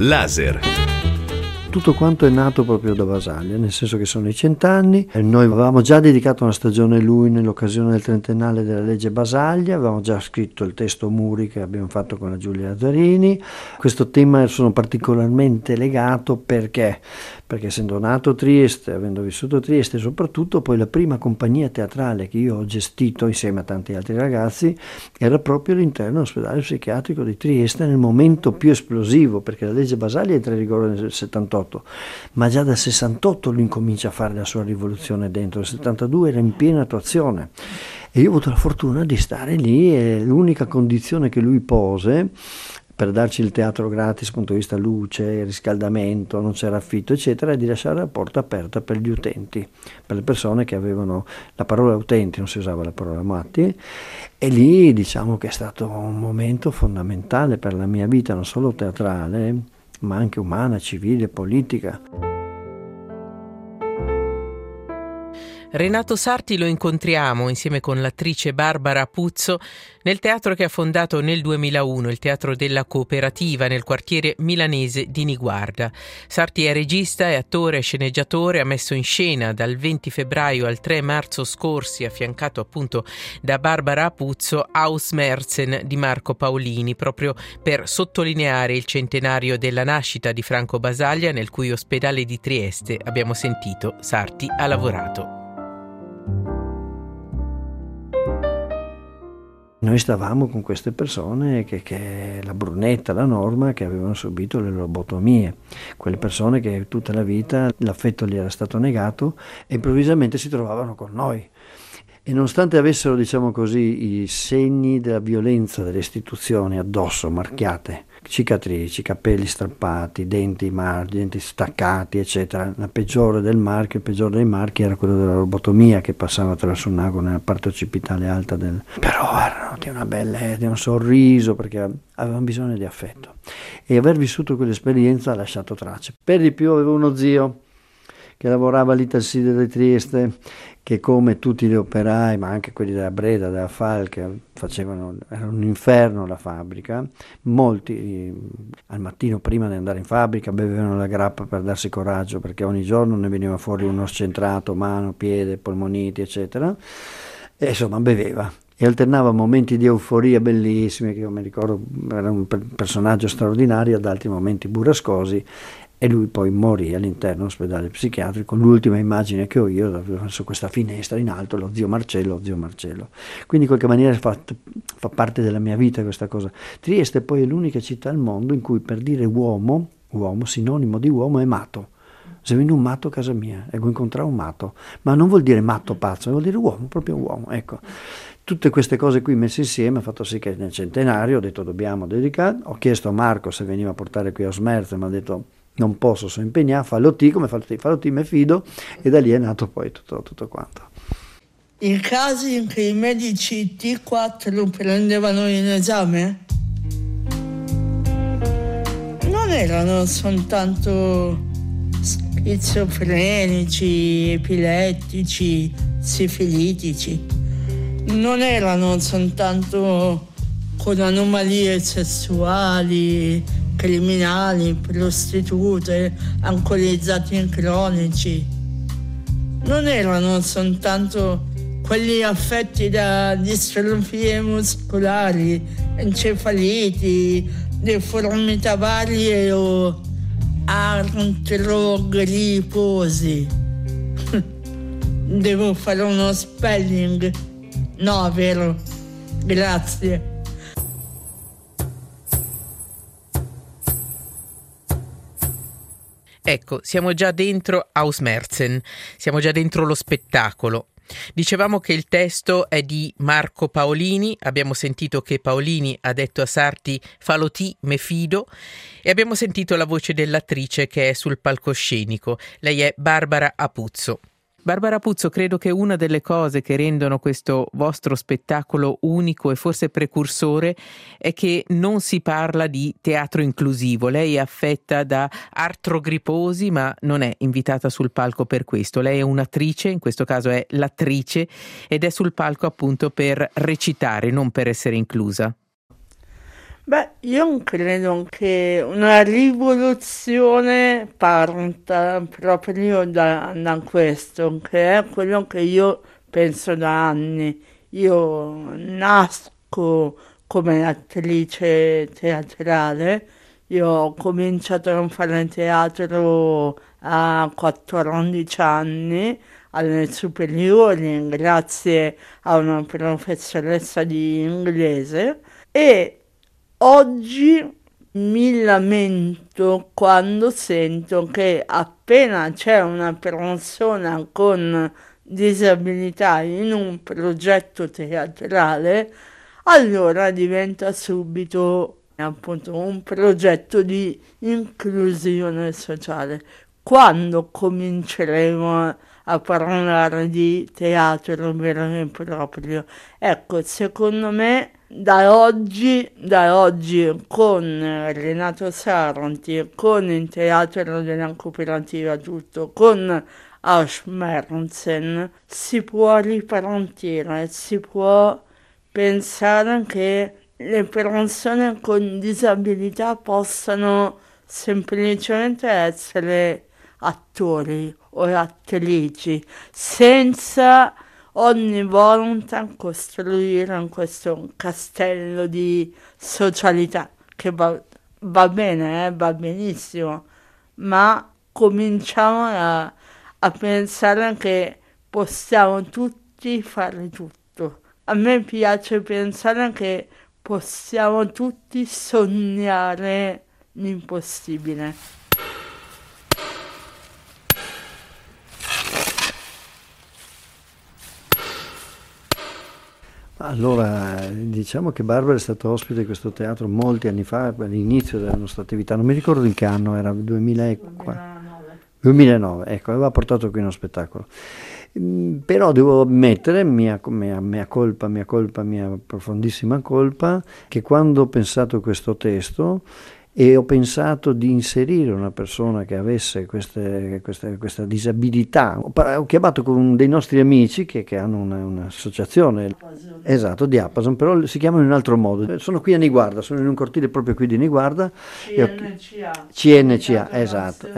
Laser. Tutto quanto è nato proprio da Basaglia, nel senso che sono i 100 anni. Noi avevamo già dedicato una stagione a lui nell'occasione del trentennale della legge Basaglia, avevamo già scritto il testo Muri che abbiamo fatto con la Giulia Lazzarini. Questo tema sono particolarmente legato perché essendo nato a Trieste, avendo vissuto a Trieste, soprattutto poi la prima compagnia teatrale che io ho gestito insieme a tanti altri ragazzi era proprio all'interno dell'ospedale psichiatrico di Trieste nel momento più esplosivo, perché la legge Basaglia entra in vigore nel 78, ma già dal 68 lui incomincia a fare la sua rivoluzione dentro, il 72 era in piena attuazione e io ho avuto la fortuna di stare lì e l'unica condizione che lui pose per darci il teatro gratis, punto di vista luce, riscaldamento, non c'era affitto, eccetera, è di lasciare la porta aperta per gli utenti, per le persone che avevano la parola utenti, non si usava la parola matti, e lì diciamo che è stato un momento fondamentale per la mia vita, non solo teatrale, ma anche umana, civile, politica. Renato Sarti lo incontriamo insieme con l'attrice Barbara Apuzzo nel teatro che ha fondato nel 2001, il Teatro della Cooperativa nel quartiere milanese di Niguarda. Sarti è regista, è attore, è sceneggiatore, ha messo in scena dal 20 febbraio al 3 marzo scorsi, affiancato appunto da Barbara Apuzzo, Ausmerzen di Marco Paolini, proprio per sottolineare il centenario della nascita di Franco Basaglia, nel cui ospedale di Trieste abbiamo sentito Sarti ha lavorato. Noi stavamo con queste persone che la Brunetta, la Norma, che avevano subito le lobotomie, quelle persone che tutta la vita l'affetto gli era stato negato e improvvisamente si trovavano con noi. E nonostante avessero, diciamo così, i segni della violenza delle istituzioni addosso, marchiate, cicatrici, capelli strappati, denti staccati, eccetera, il peggiore dei marchi era quello della lobotomia che passava attraverso un ago nella parte occipitale alta però erano di una bellezza, di un sorriso, perché avevano bisogno di affetto. E aver vissuto quell'esperienza ha lasciato tracce. Per di più avevo uno zio che lavorava all'Italsider di Trieste, che come tutti gli operai, ma anche quelli della Breda, della Falck, era un inferno la fabbrica. Molti al mattino prima di andare in fabbrica bevevano la grappa per darsi coraggio, perché ogni giorno ne veniva fuori uno scentrato, mano, piede, polmoniti, eccetera. E insomma beveva. E alternava momenti di euforia bellissimi, che io mi ricordo era un personaggio straordinario, ad altri momenti burrascosi. E lui poi morì all'interno dell'ospedale psichiatrico. L'ultima immagine che ho io su questa finestra in alto, lo zio Marcello. Quindi in qualche maniera fa parte della mia vita questa cosa. Trieste poi è l'unica città al mondo in cui per dire uomo, sinonimo di uomo, è matto. Se viene un matto a casa mia, ecco, incontrare un matto, ma non vuol dire matto pazzo, vuol dire uomo, proprio uomo, ecco. Tutte queste cose qui messe insieme ha fatto sì che nel centenario ho detto dobbiamo dedicare. Ho chiesto a Marco se veniva a portare qui a Ausmerzen, mi ha detto non posso, sono impegnato, fallo te, me fido, e da lì è nato poi tutto quanto. I casi in cui i medici T4 lo prendevano in esame non erano soltanto schizofrenici, epilettici, sifilitici, non erano soltanto con anomalie sessuali, criminali, prostitute, alcolizzati cronici. Non erano soltanto quelli affetti da distrofie muscolari, encefaliti, deformità varie o artrogriposi. Devo fare uno spelling? No, vero? Grazie. Ecco, siamo già dentro Ausmerzen, siamo già dentro lo spettacolo. Dicevamo che il testo è di Marco Paolini, abbiamo sentito che Paolini ha detto a Sarti "fallo ti, me fido", e abbiamo sentito la voce dell'attrice che è sul palcoscenico. Lei è Barbara Apuzzo. Barbara Apuzzo, credo che una delle cose che rendono questo vostro spettacolo unico e forse precursore è che non si parla di teatro inclusivo. Lei è affetta da artrogriposi, ma non è invitata sul palco per questo. Lei è un'attrice, in questo caso è l'attrice, ed è sul palco appunto per recitare, non per essere inclusa. Beh, io credo che una rivoluzione parta proprio da questo, che è quello che io penso da anni. Io nasco come attrice teatrale, io ho cominciato a fare teatro a 14 anni alle superiori grazie a una professoressa di inglese e oggi mi lamento quando sento che appena c'è una persona con disabilità in un progetto teatrale, allora diventa subito appunto un progetto di inclusione sociale. Quando cominceremo a parlare di teatro vero e proprio? Ecco, secondo me da oggi con Renato Saronti, con il Teatro della Cooperativa tutto, con Auschmerzen, si può ripartire, si può pensare che le persone con disabilità possano semplicemente essere attori o attrici senza ogni volta costruire questo castello di socialità che va bene, va benissimo, ma cominciamo a pensare che possiamo tutti fare tutto. A me piace pensare che possiamo tutti sognare l'impossibile. Allora, diciamo che Barbara è stata ospite di questo teatro molti anni fa, all'inizio della nostra attività, non mi ricordo in che anno, era 2009, ecco, aveva portato qui uno spettacolo. Però devo ammettere, mia profondissima colpa, che quando ho pensato questo testo e ho pensato di inserire una persona che avesse questa disabilità. Ho chiamato con dei nostri amici che hanno un'associazione, esatto, Diapason, però si chiamano in un altro modo. Sono qui a Niguarda, sono in un cortile proprio qui di Niguarda. CNCA, esatto,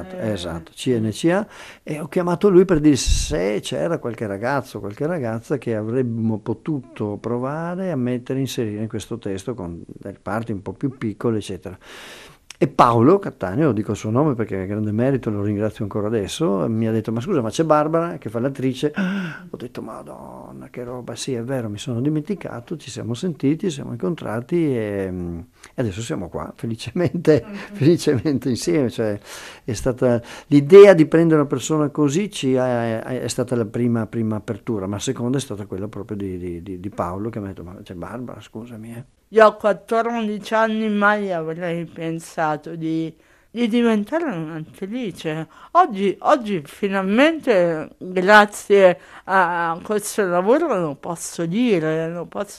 CNCA, e ho chiamato lui per dire se c'era qualche ragazzo o qualche ragazza che avremmo potuto provare a inserire in questo testo con delle parti un po' più piccole, eccetera. E Paolo Cattaneo, lo dico il suo nome perché è grande merito, lo ringrazio ancora adesso, mi ha detto ma scusa, ma c'è Barbara che fa l'attrice? Ho detto madonna che roba, sì è vero, mi sono dimenticato, ci siamo sentiti, ci siamo incontrati e adesso siamo qua felicemente insieme. Cioè, è stata l'idea di prendere una persona così è stata la prima apertura, ma la seconda è stata quella proprio di Paolo che mi ha detto ma c'è Barbara, scusami. Io a 14 anni mai avrei pensato di diventare un'attrice. Oggi finalmente, grazie a questo lavoro, lo posso dire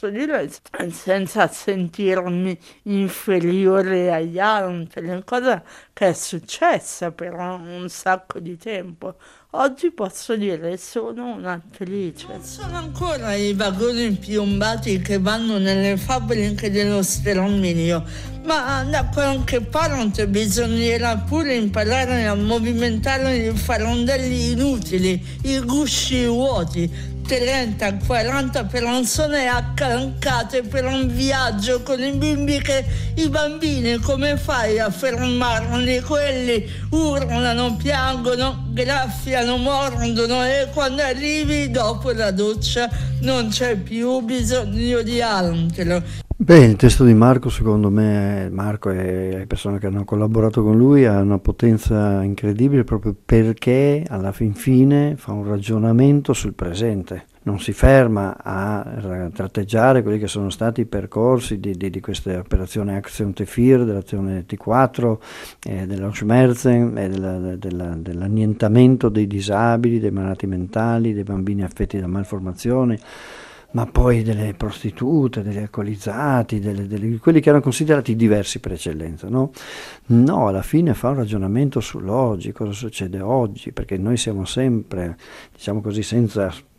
senza sentirmi inferiore agli altri, cosa che è successa per un sacco di tempo. Oggi posso dire sono un'attrice. Non sono ancora i vagoni piombati che vanno nelle fabbriche dello sterminio, ma da qualche parte bisognerà pure imparare a movimentare i farondelli inutili, i gusci vuoti. 30-40 persone accancate per un viaggio con i bimbi i bambini come fai a fermarli? Quelli urlano, piangono, graffiano, mordono e quando arrivi dopo la doccia non c'è più bisogno di altro. Beh, il testo di Marco, secondo me, Marco e le persone che hanno collaborato con lui ha una potenza incredibile proprio perché alla fin fine fa un ragionamento sul presente. Non si ferma a tratteggiare quelli che sono stati i percorsi di questa operazione Action Tefir, dell'azione T4, dell'Auschmerzen e dell'annientamento dei disabili, dei malati mentali, dei bambini affetti da malformazioni, ma poi delle prostitute, degli alcolizzati, quelli che erano considerati diversi per eccellenza, no? No, alla fine fa un ragionamento sull'oggi, cosa succede oggi, perché noi siamo sempre, diciamo così, senza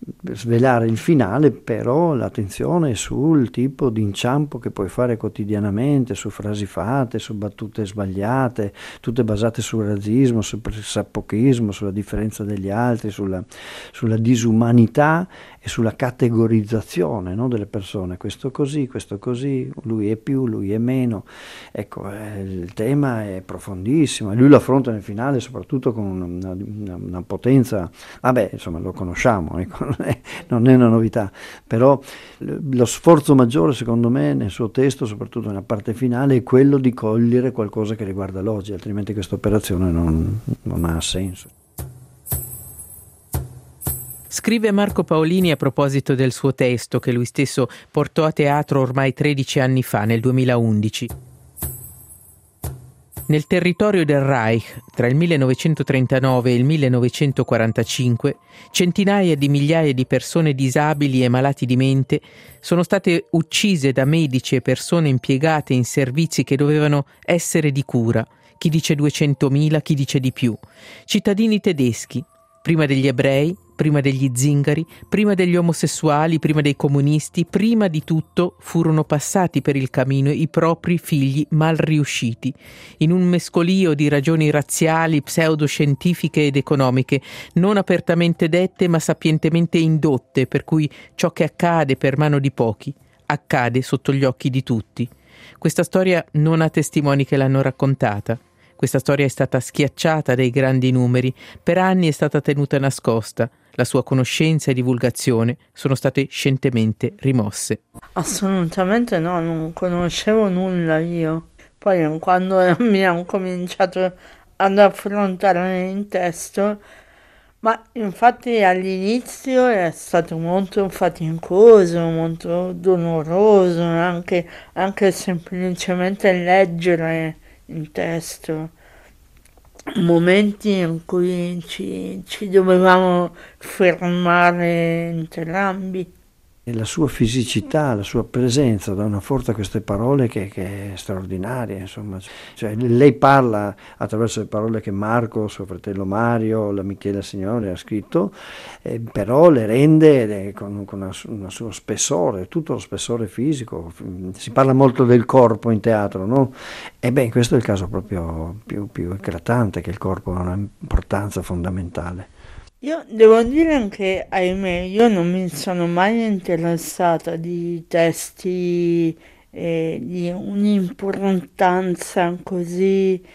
svelare il finale, però l'attenzione è sul tipo di inciampo che puoi fare quotidianamente, su frasi fatte, su battute sbagliate, tutte basate sul razzismo, sul pressapochismo, sulla differenza degli altri, sulla disumanità e sulla categorizzazione, no, delle persone. Questo così, lui è più, lui è meno. Ecco, il tema è profondissimo e lui lo affronta nel finale soprattutto con una potenza. Vabbè, insomma, lo conosciamo, ecco, non è una novità, però lo sforzo maggiore secondo me nel suo testo, soprattutto nella parte finale, è quello di cogliere qualcosa che riguarda l'oggi, altrimenti questa operazione non ha senso. Scrive Marco Paolini a proposito del suo testo che lui stesso portò a teatro ormai 13 anni fa, nel 2011. Nel territorio del Reich, tra il 1939 e il 1945, centinaia di migliaia di persone disabili e malati di mente sono state uccise da medici e persone impiegate in servizi che dovevano essere di cura. Chi dice 200.000, chi dice di più. Cittadini tedeschi, prima degli ebrei, prima degli zingari, prima degli omosessuali, prima dei comunisti, prima di tutto furono passati per il cammino i propri figli mal riusciti, in un mescolio di ragioni razziali, pseudoscientifiche ed economiche, non apertamente dette ma sapientemente indotte, per cui ciò che accade per mano di pochi, accade sotto gli occhi di tutti. Questa storia non ha testimoni che l'hanno raccontata. Questa storia è stata schiacciata dai grandi numeri, per anni è stata tenuta nascosta, la sua conoscenza e divulgazione sono state scientemente rimosse. Assolutamente no, non conoscevo nulla io. Poi quando mi hanno cominciato ad affrontare il testo, ma infatti all'inizio è stato molto faticoso, molto doloroso, anche semplicemente leggere il testo, momenti in cui ci dovevamo fermare entrambi. E la sua fisicità, la sua presenza dà una forza a queste parole che è straordinaria, insomma. Cioè, lei parla attraverso le parole che Marco, suo fratello Mario, la Michela Signore ha scritto, però le rende con un suo spessore, tutto lo spessore fisico. Si parla molto del corpo in teatro, no? E beh, questo è il caso proprio più eclatante, che il corpo ha un'importanza fondamentale. Io devo dire che, ahimè, io non mi sono mai interessata di testi di un'importanza così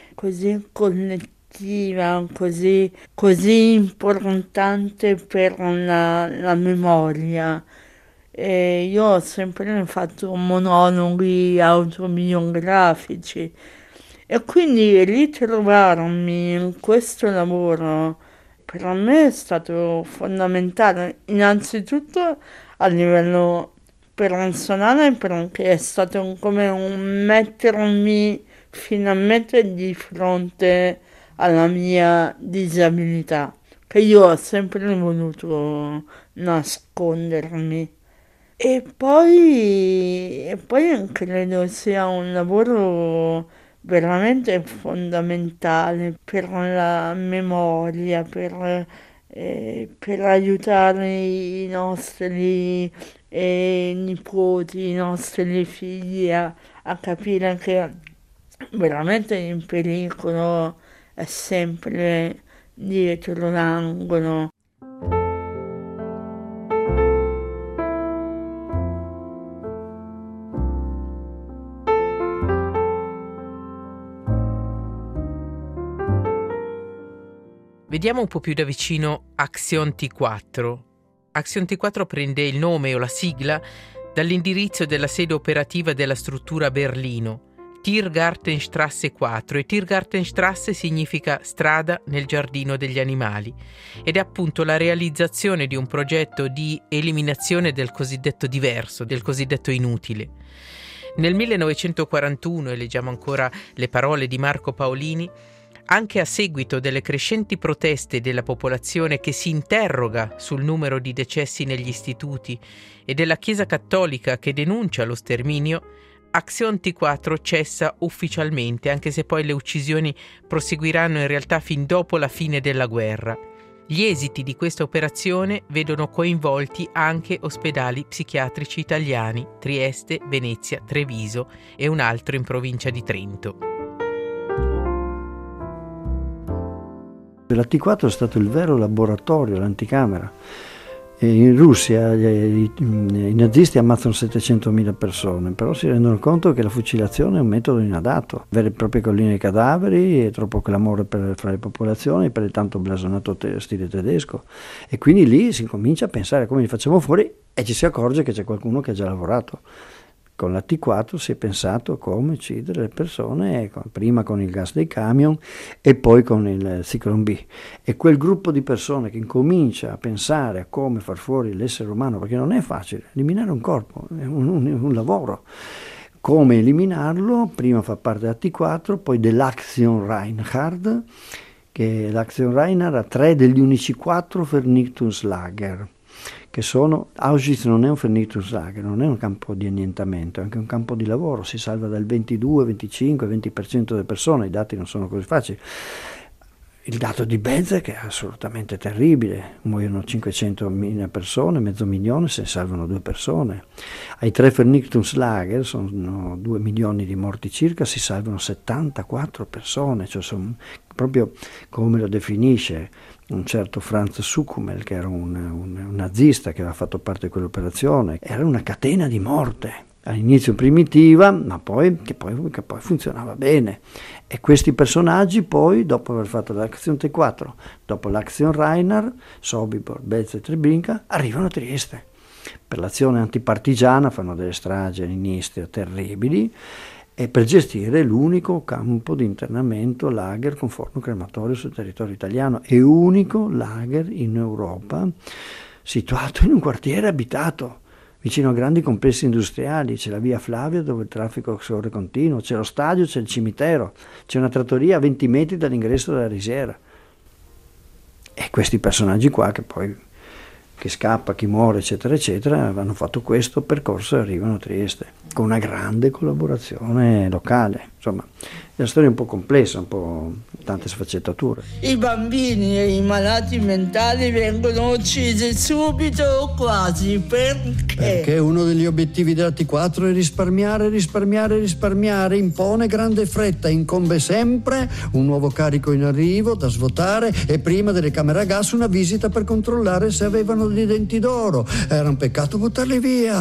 collettiva, così importante per la memoria. Io ho sempre fatto monologhi autobiografici e quindi ritrovarmi in questo lavoro per me è stato fondamentale, innanzitutto a livello personale, perché è stato come un mettermi finalmente di fronte alla mia disabilità, che io ho sempre voluto nascondermi. E poi credo sia un lavoro veramente fondamentale per la memoria, per aiutare i nostri nipoti, i nostri figli a capire che veramente il pericolo è sempre dietro l'angolo. Vediamo un po' più da vicino Action T4. Action T4 prende il nome o la sigla dall'indirizzo della sede operativa della struttura a Berlino, Tiergartenstrasse 4, e Tiergartenstrasse significa strada nel giardino degli animali, ed è appunto la realizzazione di un progetto di eliminazione del cosiddetto diverso, del cosiddetto inutile. Nel 1941, e leggiamo ancora le parole di Marco Paolini, anche a seguito delle crescenti proteste della popolazione che si interroga sul numero di decessi negli istituti e della Chiesa Cattolica che denuncia lo sterminio, Action T4 cessa ufficialmente, anche se poi le uccisioni proseguiranno in realtà fin dopo la fine della guerra. Gli esiti di questa operazione vedono coinvolti anche ospedali psichiatrici italiani, Trieste, Venezia, Treviso e un altro in provincia di Trento. La T4 è stato il vero laboratorio, l'anticamera. In Russia i nazisti ammazzano 700.000 persone, però si rendono conto che la fucilazione è un metodo inadatto. Vere e proprie colline di cadaveri, è troppo clamore fra le popolazioni per il tanto blasonato stile tedesco. E quindi lì si comincia a pensare come li facciamo fuori e ci si accorge che c'è qualcuno che ha già lavorato. Con la T4 si è pensato a come uccidere le persone, prima con il gas dei camion e poi con il Zyklon B. E quel gruppo di persone che incomincia a pensare a come far fuori l'essere umano, perché non è facile, eliminare un corpo, è un lavoro. Come eliminarlo? Prima fa parte della T4, poi dell'Aktion Reinhard, che l'Aktion Reinhard ha 3 degli unici 4 Vernichtungslager. Che sono, Auschwitz non è un Vernichtungslager, non è un campo di annientamento, è anche un campo di lavoro, si salva dal 22, 25, 20% delle persone, i dati non sono così facili. Il dato di Belzec è assolutamente terribile, muoiono 500.000 persone, 500.000, se ne salvano 2 persone. Ai 3 Vernichtungslager, sono 2 milioni di morti circa, si salvano 74 persone, cioè sono proprio come lo definisce un certo Franz Suchumel, che era un nazista che aveva fatto parte di quell'operazione. Era una catena di morte, all'inizio primitiva, ma che poi funzionava bene. E questi personaggi poi, dopo aver fatto l'Aktion T4, dopo l'Aktion Reinhard, Sobibor, Belzec e Treblinka, arrivano a Trieste. Per l'azione antipartigiana fanno delle stragi all'inizio terribili, e per gestire l'unico campo di internamento lager con forno crematorio sul territorio italiano e unico lager in Europa situato in un quartiere abitato vicino a grandi complessi industriali. C'è la via Flavia dove il traffico scorre continuo, c'è lo stadio, c'è il cimitero, c'è una trattoria a 20 metri dall'ingresso della risiera. E questi personaggi qua che scappa, chi muore, eccetera, eccetera, hanno fatto questo percorso e arrivano a Trieste, con una grande collaborazione locale. Insomma, è una storia un po' complessa, un po' tante sfaccettature. I bambini e i malati mentali vengono uccisi subito o quasi, perché uno degli obiettivi della T4 è risparmiare, impone grande fretta, incombe sempre un nuovo carico in arrivo da svuotare e prima delle camere a gas una visita per controllare se avevano dei denti d'oro. Era un peccato buttarli via,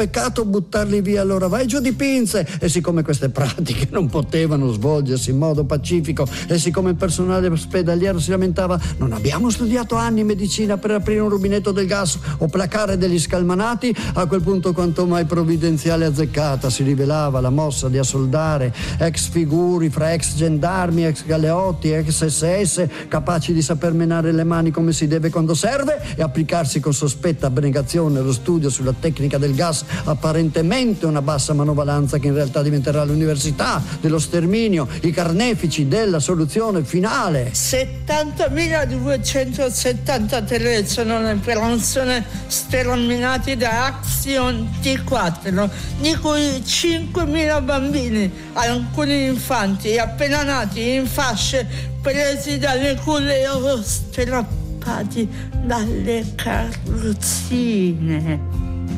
allora vai giù di pinze. E siccome queste pratiche non potevano svolgersi in modo pacifico e siccome il personale ospedaliero si lamentava, non abbiamo studiato anni medicina per aprire un rubinetto del gas o placare degli scalmanati, a quel punto quanto mai provvidenziale e azzeccata si rivelava la mossa di assoldare ex figuri fra ex gendarmi, ex galeotti, ex SS, capaci di saper menare le mani come si deve quando serve e applicarsi con sospetta abnegazione lo studio sulla tecnica del gas, apparentemente una bassa manovalanza che in realtà diventerà l'università dello sterminio, i carnefici della soluzione finale. 70.273 sono le persone sterminate da Aktion T4, di cui 5.000 bambini, alcuni infanti appena nati in fasce presi dalle culle o strappati dalle carrozzine.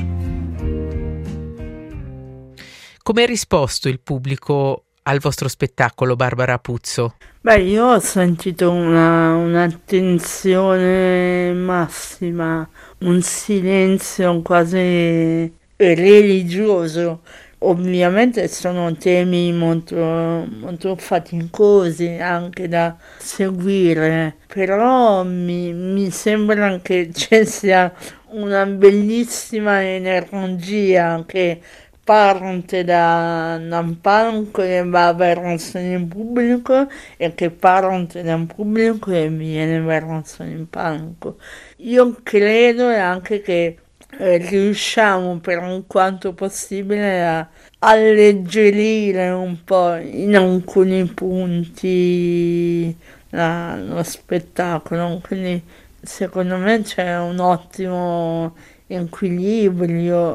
Come ha risposto il pubblico al vostro spettacolo, Barbara Apuzzo? Io ho sentito un'attenzione massima, un silenzio quasi religioso. Ovviamente sono temi molto, molto faticosi anche da seguire, però mi sembra che ci sia una bellissima energia che parte da un palco e va verso il pubblico e che parte da un pubblico e viene verso il palco. Io credo anche che riusciamo per quanto possibile a alleggerire un po' in alcuni punti lo spettacolo, quindi secondo me c'è un ottimo equilibrio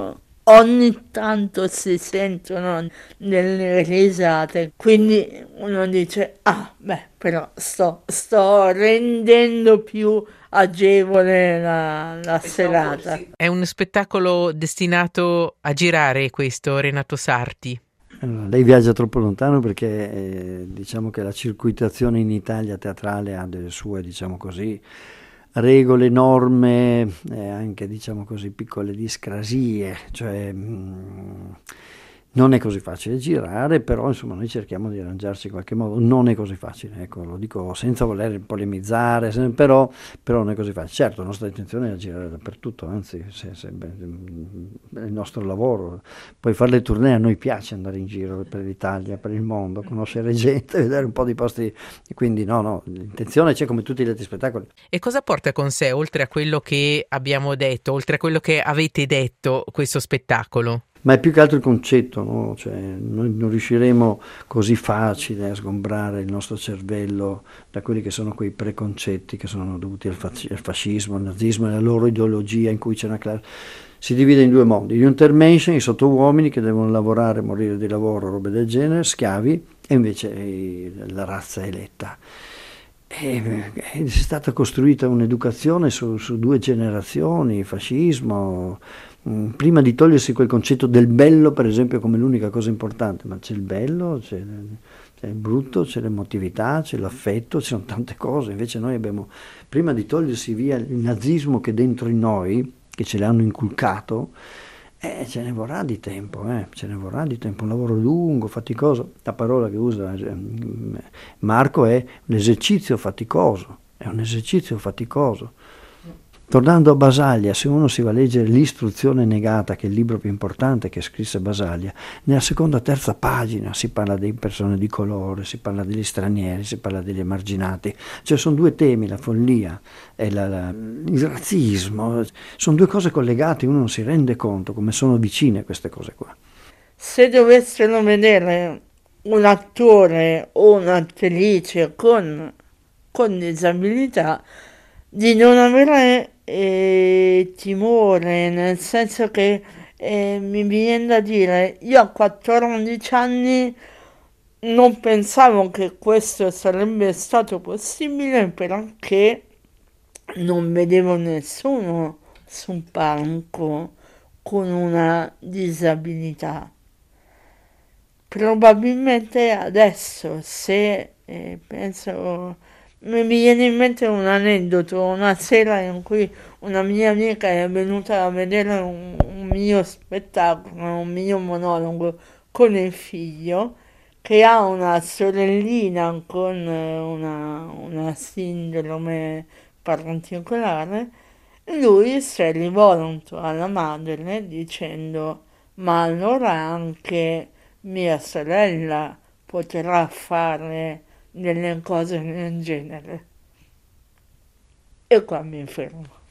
ogni tanto si sentono delle risate, quindi uno dice, ah beh, però sto rendendo più agevole la serata. È un spettacolo destinato a girare questo, Renato Sarti? Allora, lei viaggia troppo lontano perché diciamo che la circuitazione in Italia teatrale ha delle sue, diciamo così, regole, norme, anche diciamo così piccole discrasie, cioè non è così facile girare, però insomma noi cerchiamo di arrangiarci in qualche modo, non è così facile, ecco, lo dico senza voler polemizzare, però non è così facile. Certo, la nostra intenzione è girare dappertutto, anzi è il nostro lavoro, poi fare le tournée, a noi piace andare in giro per l'Italia, per il mondo, conoscere gente, vedere un po' di posti, quindi no, l'intenzione c'è come tutti gli altri spettacoli. E cosa porta con sé, oltre a quello che abbiamo detto, oltre a quello che avete detto, questo spettacolo? Ma è più che altro il concetto, no? Cioè, noi non riusciremo così facile a sgombrare il nostro cervello da quelli che sono quei preconcetti che sono dovuti al fascismo, al nazismo e alla loro ideologia in cui c'è una classe. Si divide in due mondi, gli untermenschen, i sottouomini che devono lavorare, morire di lavoro, robe del genere, schiavi, e invece la razza eletta. È stata costruita un'educazione su 2 generazioni, fascismo. Prima di togliersi quel concetto del bello, per esempio, come l'unica cosa importante, ma c'è il bello, c'è il brutto, c'è l'emotività, c'è l'affetto, ci sono tante cose. Invece noi abbiamo, prima di togliersi via il nazismo che è dentro in noi, che ce l'hanno inculcato, ce ne vorrà di tempo, un lavoro lungo, faticoso. La parola che usa Marco è l'esercizio faticoso, è un esercizio faticoso. Tornando a Basaglia, se uno si va a leggere L'istruzione negata, che è il libro più importante che scrisse Basaglia, nella seconda o terza pagina si parla delle persone di colore, si parla degli stranieri, si parla degli emarginati. Cioè sono 2 temi, la follia e il razzismo, sono 2 cose collegate, uno non si rende conto come sono vicine queste cose qua. Se dovessero vedere un attore o un'attrice con disabilità, di non avere timore, nel senso che mi viene da dire, io a 14 anni non pensavo che questo sarebbe stato possibile perché non vedevo nessuno su un palco con una disabilità. Probabilmente adesso, se penso, mi viene in mente un aneddoto, una sera in cui una mia amica è venuta a vedere un mio spettacolo, un mio monologo con il figlio, che ha una sorellina con una sindrome particolare. Lui si è rivolto alla madre dicendo: ma allora anche mia sorella potrà fare delle cose del genere. E qua mi fermo.